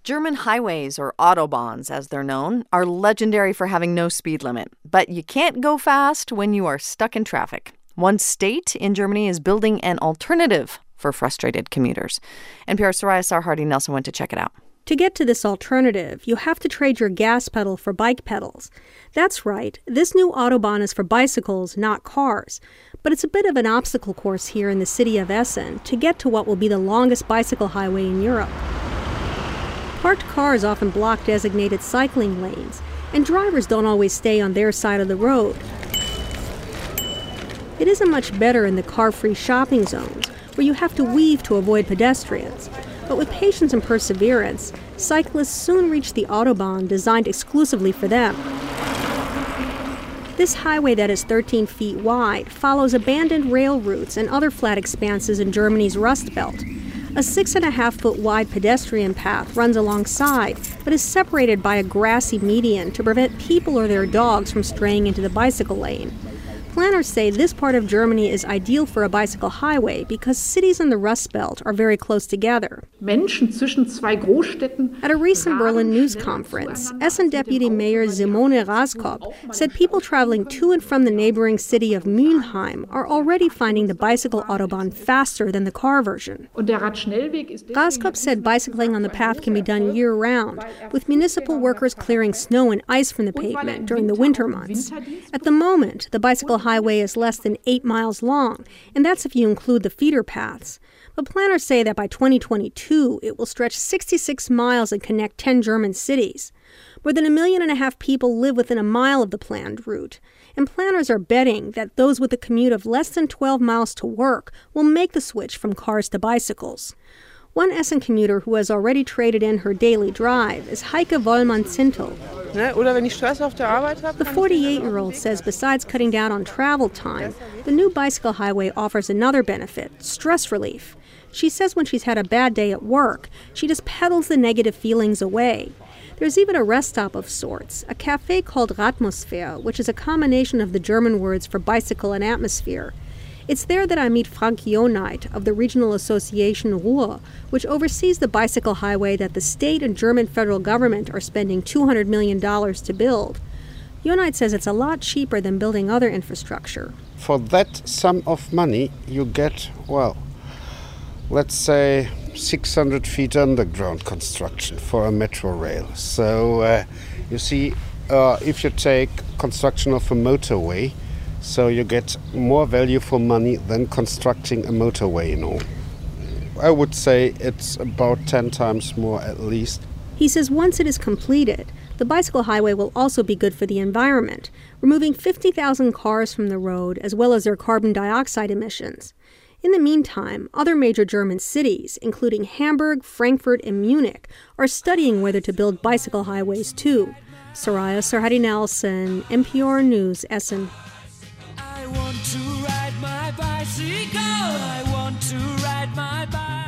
German highways, or Autobahns as they're known, are legendary for having no speed limit. But you can't go fast when you are stuck in traffic. One state in Germany is building an alternative for frustrated commuters. NPR's Soraya Sarhadi-Nelson went to check it out. To get to this alternative, you have to trade your gas pedal for bike pedals. That's right, this new Autobahn is for bicycles, not cars. But it's a bit of an obstacle course here in the city of Essen to get to what will be the longest bicycle highway in Europe. Parked cars often block designated cycling lanes, and drivers don't always stay on their side of the road. It isn't much better in the car-free shopping zones, where you have to weave to avoid pedestrians. But with patience and perseverance, cyclists soon reach the Autobahn designed exclusively for them. This highway that is 13 feet wide follows abandoned rail routes and other flat expanses in Germany's Rust Belt. A 6.5-foot wide pedestrian path runs alongside, but is separated by a grassy median to prevent people or their dogs from straying into the bicycle lane. Planners say this part of Germany is ideal for a bicycle highway because cities in the Rust Belt are very close together. At a recent Berlin news conference, Essen Deputy Mayor Simone Raskop said people traveling to and from the neighboring city of Mülheim are already finding the bicycle Autobahn faster than the car version. Raskop said bicycling on the path can be done year-round, with municipal workers clearing snow and ice from the pavement during the winter months. At the moment, the bicycle highway is less than 8 miles long, and that's if you include the feeder paths. But planners say that by 2022, it will stretch 66 miles and connect 10 German cities. More than 1.5 million people live within a mile of the planned route, and planners are betting that those with a commute of less than 12 miles to work will make the switch from cars to bicycles. One Essen commuter who has already traded in her daily drive is Heike Wollmann-Zintel. The 48-year-old says besides cutting down on travel time, the new bicycle highway offers another benefit, stress relief. She says when she's had a bad day at work, she just pedals the negative feelings away. There's even a rest stop of sorts, a cafe called Ratmosphäre, which is a combination of the German words for bicycle and atmosphere. It's there that I meet Frank Joneit of the Regional Association Ruhr, which oversees the bicycle highway that the state and German federal government are spending $200 million to build. Joneit says it's a lot cheaper than building other infrastructure. For that sum of money, you get, let's say 600 feet underground construction for a metro rail. So you see, if you take construction of a motorway, so you get more value for money than constructing a motorway, I would say it's about 10 times more at least. He says once it is completed, the bicycle highway will also be good for the environment, removing 50,000 cars from the road as well as their carbon dioxide emissions. In the meantime, other major German cities, including Hamburg, Frankfurt, and Munich, are studying whether to build bicycle highways too. Soraya Sarhadi-Nelson, NPR News, Essen. I want to ride my bicycle. I want to ride my bike.